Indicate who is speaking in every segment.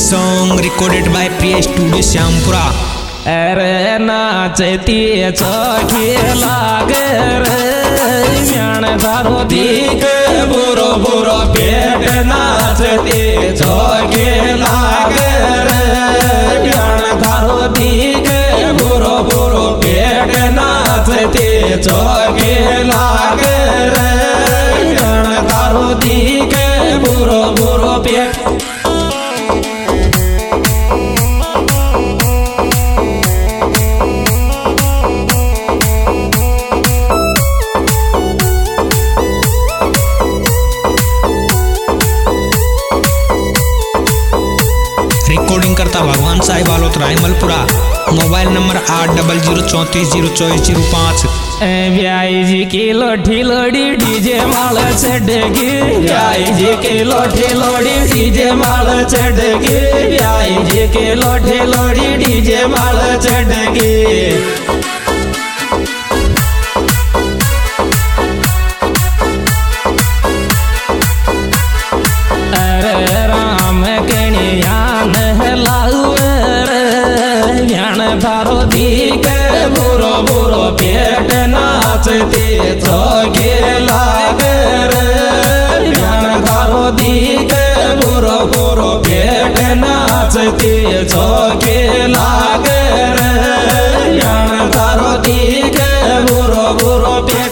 Speaker 1: song recorded by Priya Studio Syampura.
Speaker 2: अरे नाचती चौकी लागे रे म्याण धारो दीक बुरो बुरो पेट नाचती चौकी लागे रे म्याण धारो दीक बुरो बुरो पेट नाचती चौकी लागे रे म्याण धारो दीक बुरो बुरो पेट।
Speaker 1: रिकॉर्डिंग करता भगवान साहिब आलोत रायमलपुरा। Mobile number 8034044005।
Speaker 2: ब्याई जी की लोठी लोड़ी डीजे माल चढ़ेगी ब्याई जी की लोठी लोड़ी डीजे माल चढ़ेगी ब्याई जी की लोठी लोड़ी डीजे माल चढ़ेगी। अरे राम कणियान लाऊ थारो दीक बुरो बुरो पेट नाचती चौके लागे रे थारो दीक बुरो बुरो पेट नाचती चौके लागे रे थारो दीक बुरो बुरो पेट।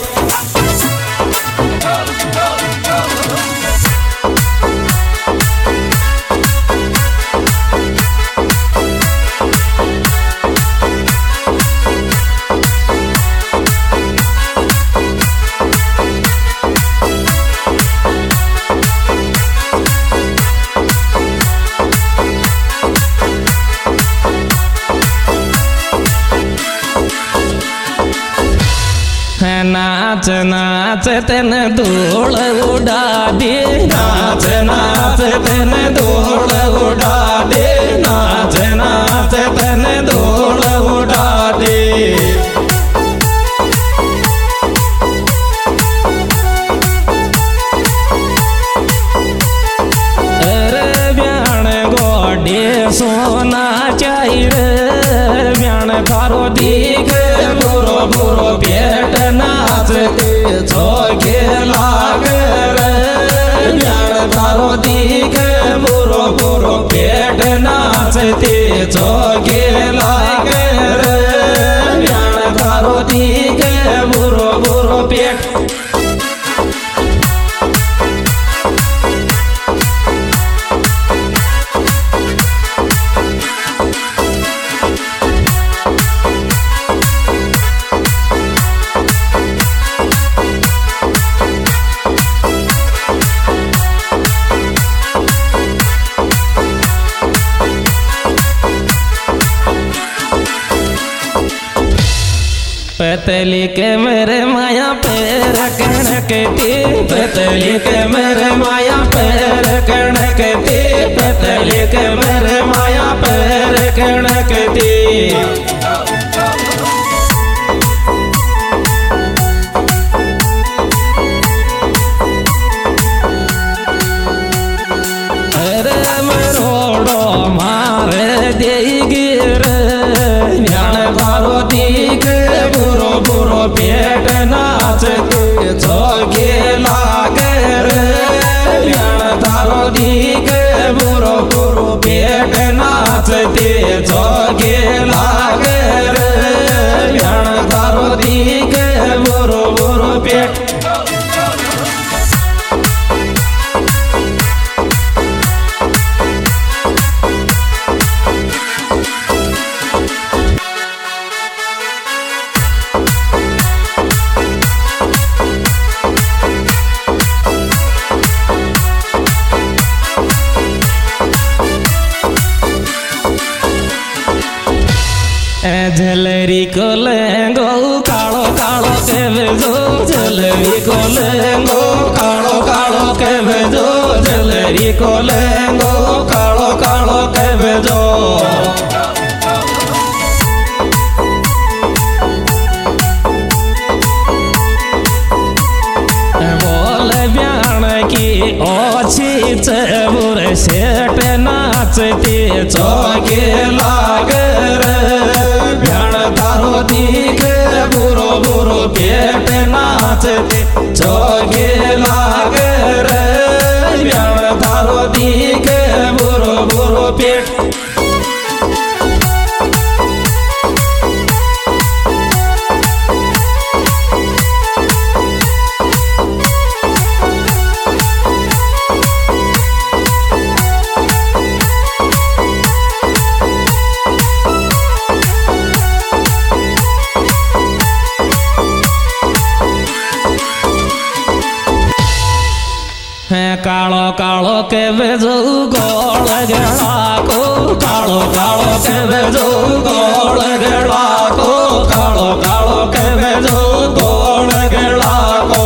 Speaker 2: नाच नाच तेन धूल उड़ा दे नाच नाच तेन धूल उड़ा दे नाच नाच तेन धूल उड़ा दे। अरे ब्याण गोडे सोना चाहिए ब्याण थारो दीक बुरो बुरो पेट नाचते चौके लागे रे ब्याण थारो दीक बुरो बुरो पेट नाचते चौके लागे रे ब्याण थारो दीक बुरो बुरो पेट। पतली के मेरे माया पैर कणकती पतली के मेरे माया पैर कणकती पतली के मेरे माया पैर कणकती। अरे मरोड़ो मारे देगी रे ज्ञान थारो दीक बुरो बुरो पेट नाचते चौके लागे रे ज्ञान थारो दीक बुरो बुरो पेट नाचते चौके लागे रे ज्ञान थारो दीक बुरो बुरो पेट। झलरी को लेंगो कालो कालो के भेजो झलरी को लेंगो कालो कालो के भेजो झलरी को लेंगो कालो कालो के भेजो। बोल ब्याण की ओछी चबुर सेठ नाचती नाचते चोखे लागे रे व्याण थारो दिखे बुरो बुरो पेट कालो कालो के बेजो गोल गड़ा को कालो कालो के बेजो गोल गड़ा को कालो कालो के बेजो गोल गड़ा को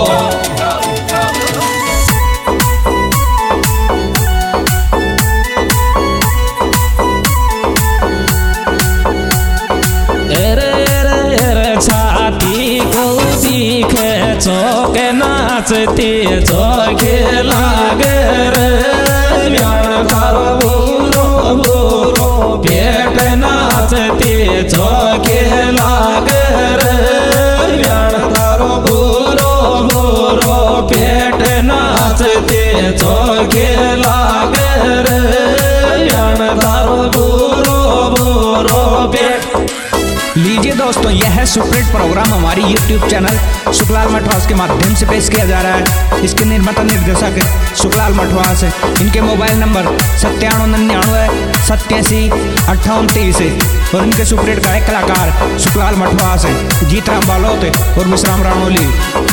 Speaker 2: छाती को दिखे चौके नाचती चौके लागे रे व्याण थारो बुरो बुरो पेट नाचती चौके लागे रे व्याण थारो बुरो बुरो पेट नाचती चौके लागे रे व्याण थारो बुरो बुरो पेट।
Speaker 1: लीजिए दोस्तों, यह है सुपरहिट प्रोग्राम हमारी YouTube चैनल सुखलाल मठवास के माध्यम से पेश किया जा रहा है। इसके निर्माता निर्देशक सुखलाल मठवास है। इनके मोबाइल नंबर 9799 87 58 23 और इनके सुपरहिट गायक कलाकार सुखलाल मठवास है, जीतराम बालोत और विश्राम राणोली।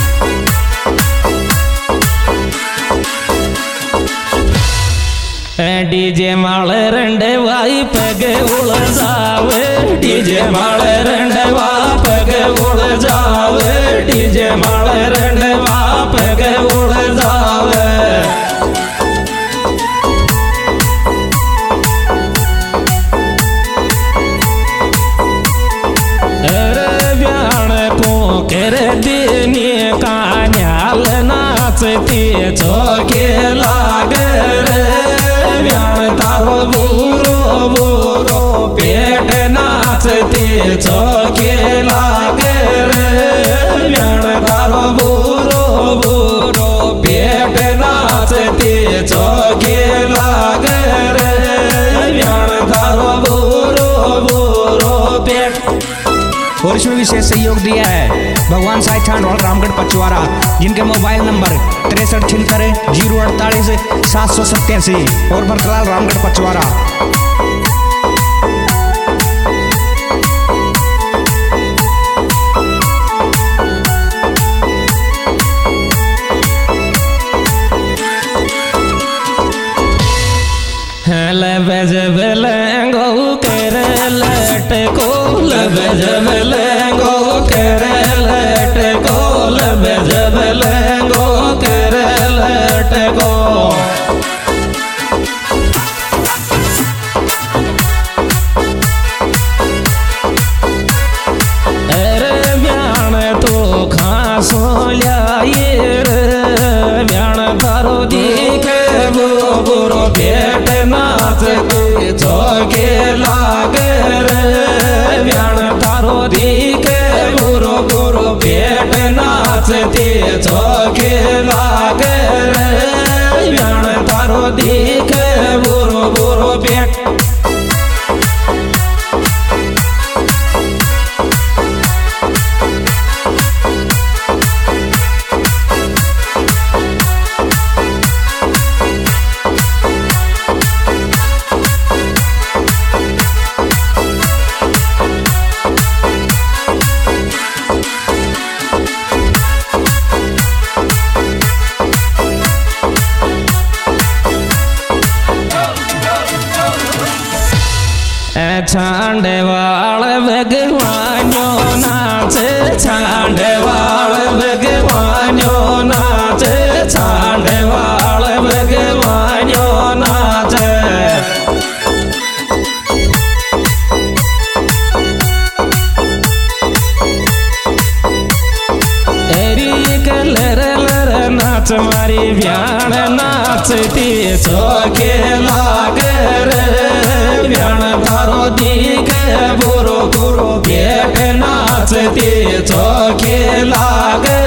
Speaker 2: डीजे माले रंडे वाई पगे उड़ जावे डीजे माले रंडे वा पगे उड़ जावे डीजे माले रंडे वा पगे उड़ जावे अरे व्याण को कर देने का न्याल नाचती चौके लागे रे व्याण थारो बुरो बुरो पेट नाचते चौके लागे रे व्याण थारो बुरो बुरो पेट नाचते चौके लागे रे व्याण थारो बुरो बुरो पेट।
Speaker 1: और इसमें विशेष सहयोग दिया है भगवान साई छांडवाल रामगढ़ पचवारा, जिनके मोबाइल नंबर 6376 048 787 और भरतलाल रामगढ़ पचवारा।
Speaker 2: लबजबलेंगो कर लटको लबजबलेंगो कर लटको लबजबलेंगो कर लटको अरे व्याण तो खासो ल्याए रे व्याण थारो दिखे बुरो बुरो पेट नाचते चौके लागे रे व्याण थारो दिखे बुरो बुरो पेट नाचते चौके लागे रे व्याण थारो दिखे बुरो बुरो पेट। छांडवाल भगवानो नाचे छांडवाल भगवानो नाचे छांडवाल भगवानो नाचे नाच मारी व्याण नाचती चौके लागे रे व्याण थारो दिखे बुरो बुरो पेट नाचती चौके लागे